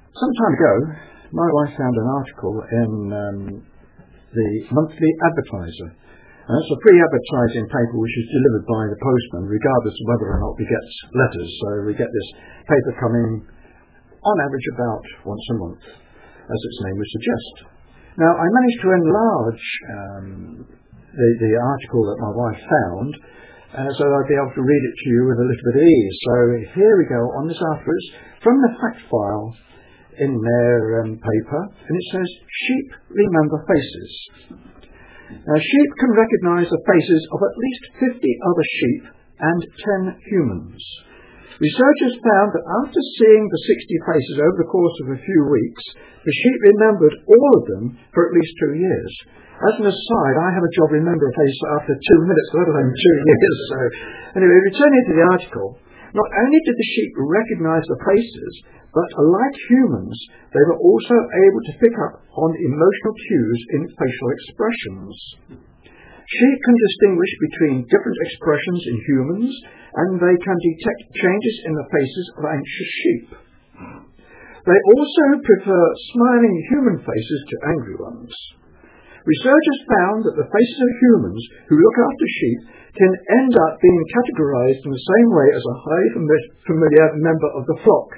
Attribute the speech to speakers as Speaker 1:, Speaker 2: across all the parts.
Speaker 1: Some time ago, my wife found an article in the Monthly Advertiser. And it's a free advertising paper which is delivered by the postman, regardless of whether or not we get letters. So we get this paper coming on average about once a month, as its name would suggest. Now, I managed to enlarge the article that my wife found, so I'd be able to read it to you with a little bit of ease. So here we go on this afterwards, from the fact file in their paper, and it says, "Sheep remember faces." Now, sheep can recognise the faces of at least 50 other sheep and 10 humans. Researchers found that after seeing the 60 faces over the course of a few weeks, the sheep remembered all of them for at least 2 years. As an aside, I have a job remember a face after 2 minutes, let alone 2 years. So, anyway, returning to the article, not only did the sheep recognise the faces, but like humans, they were also able to pick up on emotional cues in facial expressions. Sheep can distinguish between different expressions in humans, and they can detect changes in the faces of anxious sheep. They also prefer smiling human faces to angry ones. Researchers found that the faces of humans who look after sheep can end up being categorized in the same way as a highly familiar member of the flock.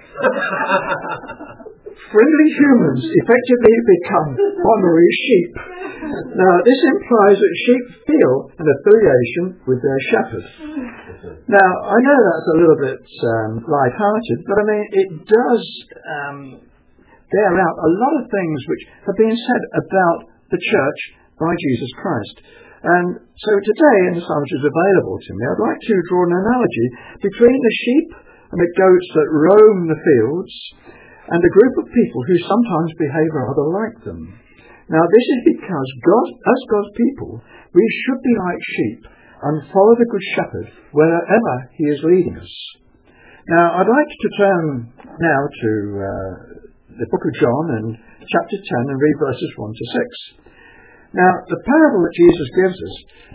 Speaker 1: Friendly humans effectively become honorary sheep. Now, this implies that sheep feel an affiliation with their shepherd. Now, I know that's a little bit light-hearted, but I mean, it does bear out a lot of things which have been said about the church by Jesus Christ. And so today, in the time which is available to me, I'd like to draw an analogy between the sheep and the goats that roam the fields and a group of people who sometimes behave rather like them. Now, this is because God, as God's people, we should be like sheep and follow the Good Shepherd wherever he is leading us. Now, I'd like to turn now to the book of John and chapter 10 and read verses 1 to 6. Now, the parable that Jesus gives us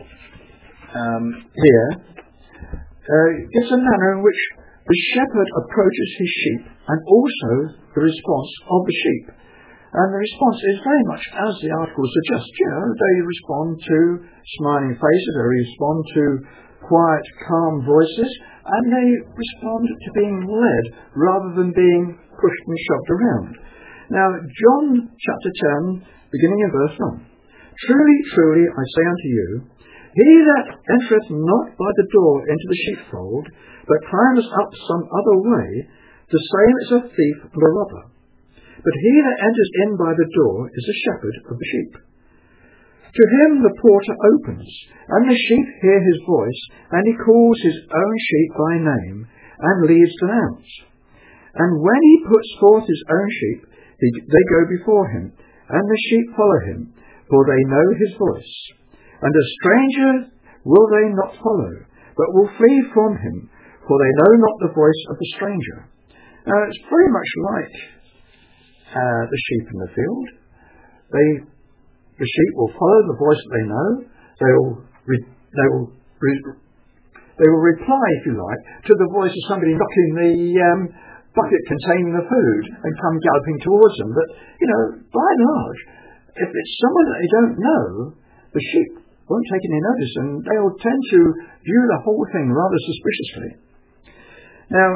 Speaker 1: here gives a manner in which the shepherd approaches his sheep and also the response of the sheep. And the response is very much as the article suggests. You know, they respond to smiling faces, they respond to quiet, calm voices, and they respond to being led rather than being pushed and shoved around. Now, John chapter 10, beginning in verse 1. "Truly, truly, I say unto you, he that entereth not by the door into the sheepfold, but climbs up some other way, the same is a thief and a robber. But he that enters in by the door is the shepherd of the sheep. To him the porter opens, and the sheep hear his voice, and he calls his own sheep by name, and leads them out. And when he puts forth his own sheep, they go before him, and the sheep follow him, for they know his voice. And a stranger will they not follow, but will flee from him, for they know not the voice of the stranger." Now, it's very much like the sheep in the field. The sheep will follow the voice that they know. They will reply, if you like, to the voice of somebody knocking the bucket containing the food and come galloping towards them. But, you know, by and large, if it's someone that they don't know, the sheep won't take any notice, and they'll tend to view the whole thing rather suspiciously. Now,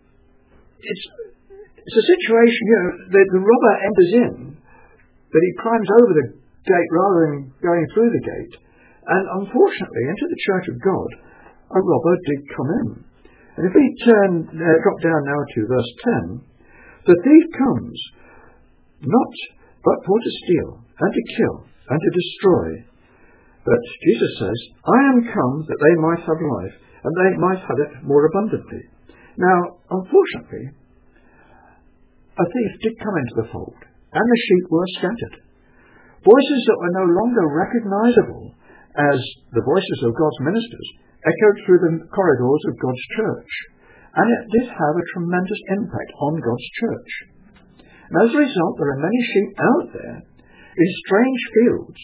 Speaker 1: it's a situation, you know, the robber enters in, but he climbs over the gate rather than going through the gate. And unfortunately, into the church of God, a robber did come in. And if we drop down now to verse 10, "The thief comes, not but for to steal, and to kill, and to destroy. But Jesus says, I am come that they might have life, and they might have it more abundantly." Now, unfortunately, a thief did come into the fold, and the sheep were scattered. Voices that were no longer recognizable as the voices of God's ministers echoed through the corridors of God's church, and it did have a tremendous impact on God's church. And as a result, there are many sheep out there in strange fields,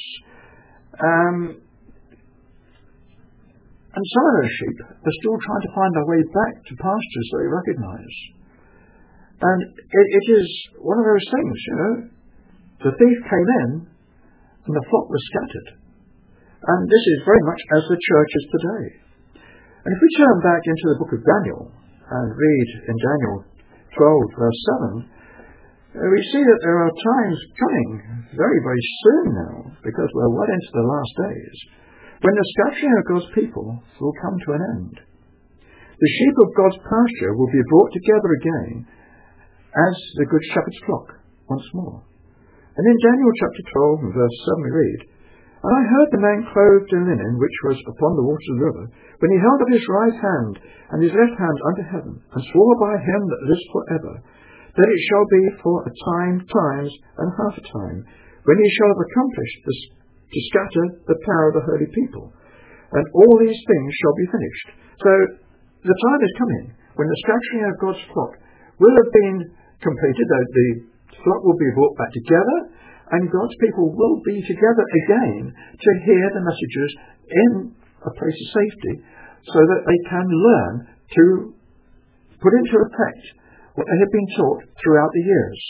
Speaker 1: and some of those sheep are still trying to find their way back to pastures they recognize. And it is one of those things, The thief came in and the flock was scattered. And this is very much as the church is today. And if we turn back into the book of Daniel and read in Daniel 12 verse 7, we see that there are times coming very, very soon now, because we're well into the last days, when the scattering of God's people will come to an end. The sheep of God's pasture will be brought together again as the good shepherd's flock once more. And in Daniel chapter 12 and verse 7 we read, "And I heard the man clothed in linen, which was upon the waters of the river, when he held up his right hand and his left hand unto heaven, and swore by him that lives forever, that it shall be for a time, times, and half a time, when he shall have accomplished to scatter the power of the holy people. And all these things shall be finished." So the time is coming when the scattering of God's flock will have been completed, the flock will be brought back together, and God's people will be together again to hear the messages in a place of safety, so that they can learn to put into effect what they have been taught throughout the years.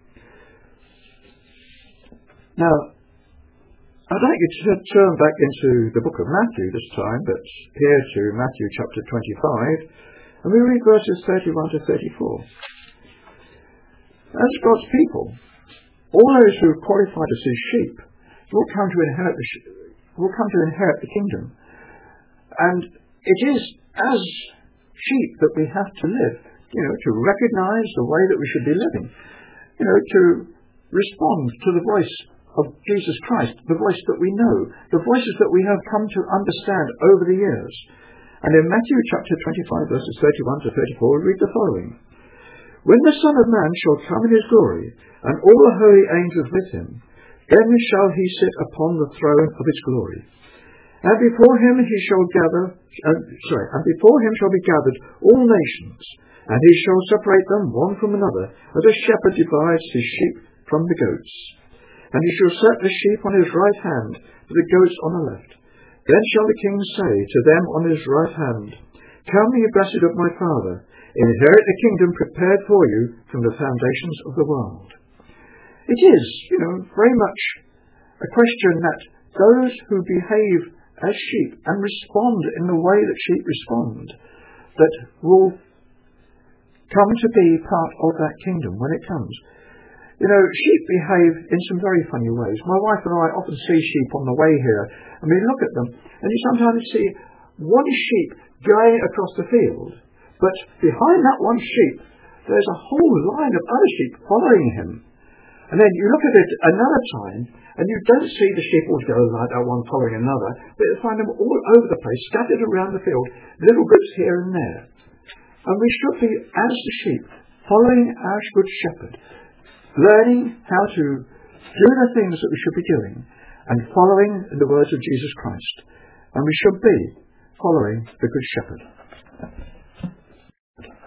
Speaker 1: Now, I'd like you to turn back into the book of Matthew this time, but here to Matthew chapter 25, and we read verses 31 to 34. As God's people, all those who are qualified as his sheep will come to inherit the kingdom. And it is as sheep that we have to live, to recognize the way that we should be living, to respond to the voice of Jesus Christ, the voice that we know, the voices that we have come to understand over the years. And in Matthew chapter 25 verses 31 to 34 we read the following: "When the Son of Man shall come in his glory, and all the holy angels with him, then shall he sit upon the throne of his glory. And before him shall be gathered all nations, and he shall separate them one from another, as a shepherd divides his sheep from the goats. And he shall set the sheep on his right hand, but the goats on the left. Then shall the king say to them on his right hand, Come, ye blessed of my Father, inherit the kingdom prepared for you from the foundations of the world." It is, very much a question that those who behave as sheep and respond in the way that sheep respond, that will come to be part of that kingdom when it comes. Sheep behave in some very funny ways. My wife and I often see sheep on the way here, and we look at them, and you sometimes see one sheep going across the field, but behind that one sheep, there's a whole line of other sheep following him. And then you look at it another time, and you don't see the sheep all go like that, one following another, but you find them all over the place, scattered around the field, little groups here and there. And we should be, as the sheep, following our good shepherd, learning how to do the things that we should be doing, and following the words of Jesus Christ. And we should be following the good shepherd.